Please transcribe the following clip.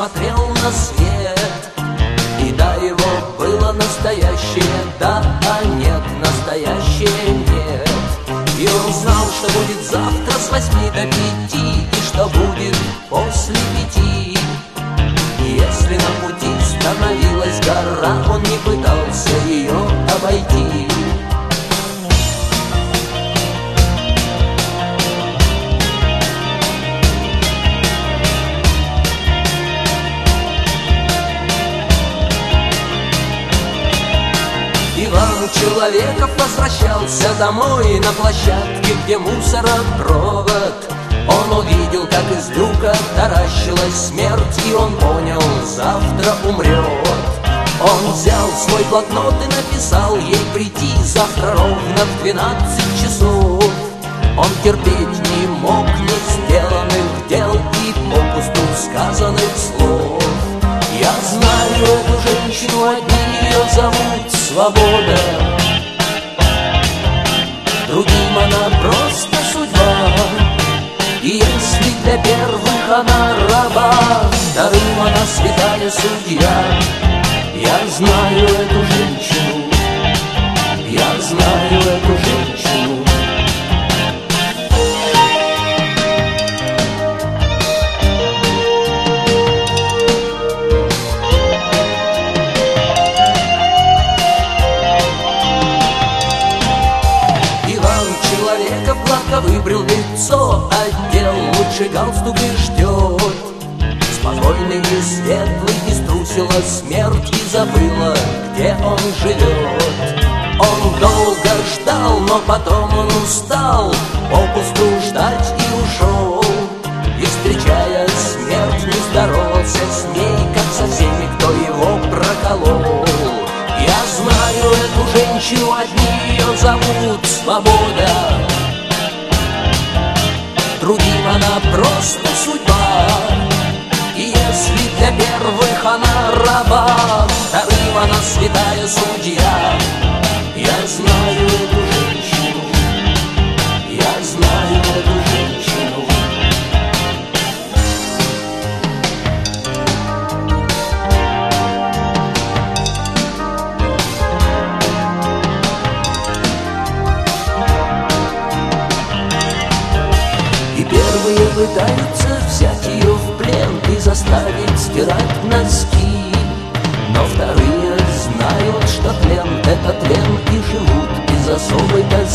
смотрел на свет. И да, его было настоящее, да, а нет, настоящее нет. И он знал, что будет завтра с 8 до 5, и что будет после 5. И если на пути становилась гора, он не пытался ее обойти. Иван Человеков возвращался домой на площадке, где мусоропровод. Он увидел, как из люка таращилась смерть, и он понял, завтра умрет. Он взял свой блокнот и написал ей прийти завтра ровно в 12 часов. Он терпеть не мог не сделанных дел и попусту сказанных слов. Я знаю эту женщину, одни ее зовут Свобода, другим она просто судьба. И если для первых она раба, вторым она святая судья. Я знаю эту женщину, я знаю эту женщину. Выбрил лицо, одел лучший галстук и ждет. Спокойный и светлый, и струсила смерть, и забыла, где он живет. Он долго ждал, но потом он устал попусту ждать и ушел. И, встречая смерть, не здоровался с ней, как со всеми, кто его проколол. Я знаю эту женщину, одни ее зовут Свобода, другим она просто судьба. И если для первых она раба, вторым она святая судья. Я знаю эту женщину, я знаю эту женщину. Первые пытаются взять ее в плен и заставить стирать носки, но вторые знают, что тлен — это тлен, и живут без особой тоски.